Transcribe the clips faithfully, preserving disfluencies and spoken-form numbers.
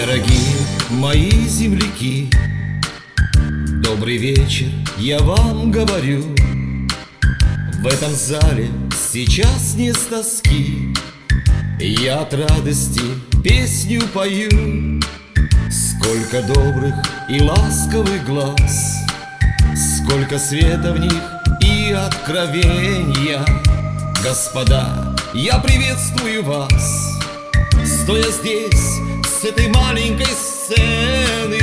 Дорогие мои земляки, добрый вечер, я вам говорю. В этом зале сейчас не с тоски, я от радости песню пою. Сколько добрых и ласковых глаз, сколько света в них и откровения. Господа, я приветствую вас, стоя здесь с этой маленькой сцены.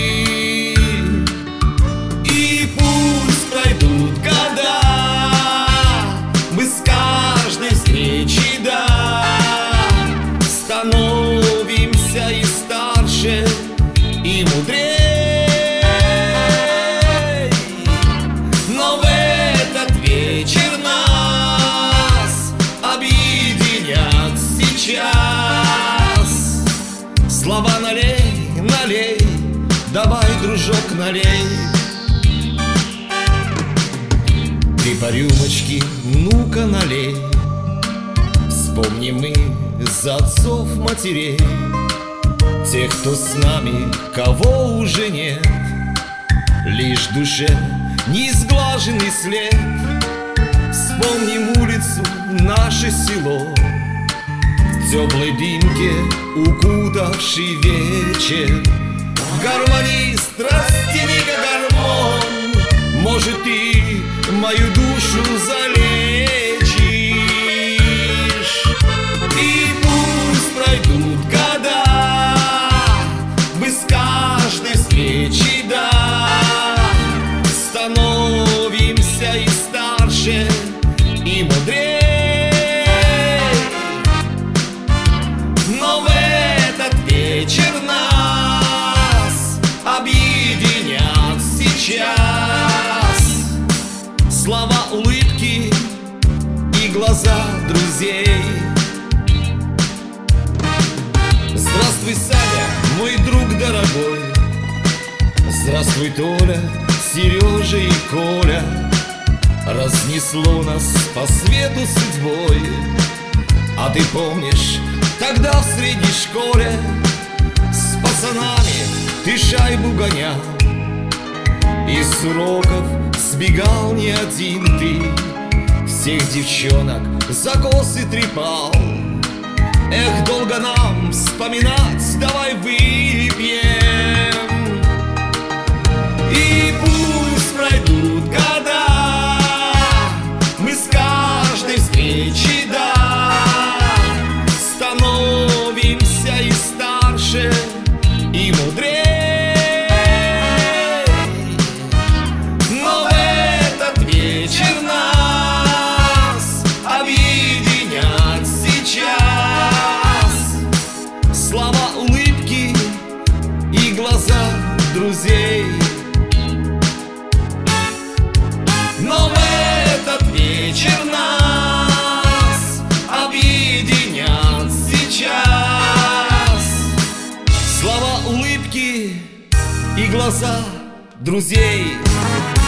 И пусть пройдут года, мы с каждой встречи, да, становимся и старше, и мудрей. Но в этот вечер нас объединят сейчас слова: налей, налей, давай, дружок, налей. Ты по рюмочке, ну-ка налей. Вспомним мы за отцов, матерей, тех, кто с нами, кого уже нет. Лишь в душе неизглаженный след. Вспомним улицу, наше село, в теплой дымке укутавший вечер. Гармонист, растяни-ка гармон, может, ты мою душу залечишь. И пусть пройдут года, мы с каждой встречи, да, становимся и старше, и мудрей. Но в этот вечер нас объединят сейчас слова, улыбки и глаза друзей. Здравствуй, Саня, мой друг дорогой. Здравствуй, Толя, Сережа и Коля. Разнесло нас по свету судьбой. А ты помнишь, тогда в средней школе с пацанами ты шайбу гонял, и с уроков сбегал не один ты, всех девчонок за косы трепал. Эх, долго нам вспоминать, давай выпьем. И пусть пройдут года, мы с каждой встречи, да, становимся и старше, и мудрей. Но в этот вечер нас объединят сейчас слова, улыбки и глаза друзей. Но в этот вечер нас объединят сейчас слова, улыбки и глаза друзей.